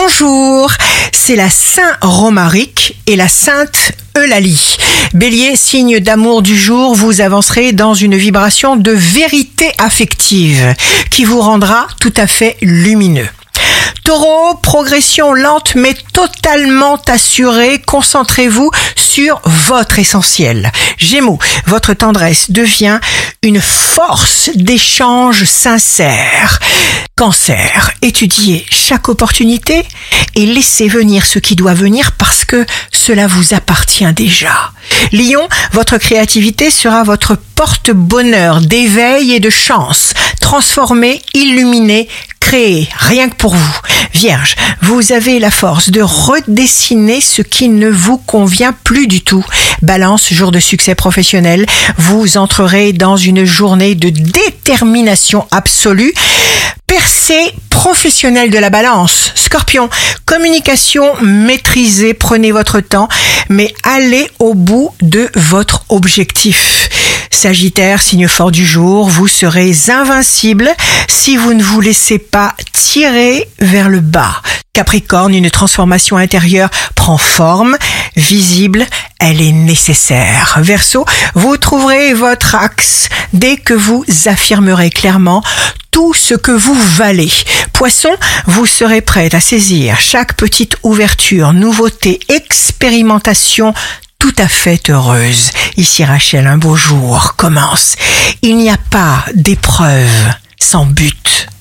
bonjour, c'est la Saint Romaric et la Sainte Eulalie. Bélier, signe d'amour du jour, vous avancerez dans une vibration de vérité affective qui vous rendra tout à fait lumineux. Taureau, progression lente mais totalement assurée, concentrez-vous sur votre essentiel. Gémeaux, votre tendresse devient une force d'échange sincère. Cancer, étudiez chaque opportunité et laissez venir ce qui doit venir parce que cela vous appartient déjà. Lion, votre créativité sera votre porte-bonheur d'éveil et de chance. Transformez, illuminez, créez, rien que pour vous. Vierge, vous avez la force de redessiner ce qui ne vous convient plus du tout. Balance, jour de succès professionnel, vous entrerez dans une journée de détermination absolue. Percée professionnelle de la balance. Scorpion, communication maîtrisée, prenez votre temps, mais allez au bout de votre objectif. Sagittaire, signe fort du jour, vous serez invincible si vous ne vous laissez pas tirer vers le bas. Capricorne, une transformation intérieure prend forme, visible, elle est nécessaire. Verseau, vous trouverez votre axe dès que vous affirmerez clairement tout ce que vous valez. Poisson, vous serez prêt à saisir chaque petite ouverture, nouveauté, expérimentation tout à fait heureuse. Ici Rachel, un beau jour commence. Il n'y a pas d'épreuve sans but.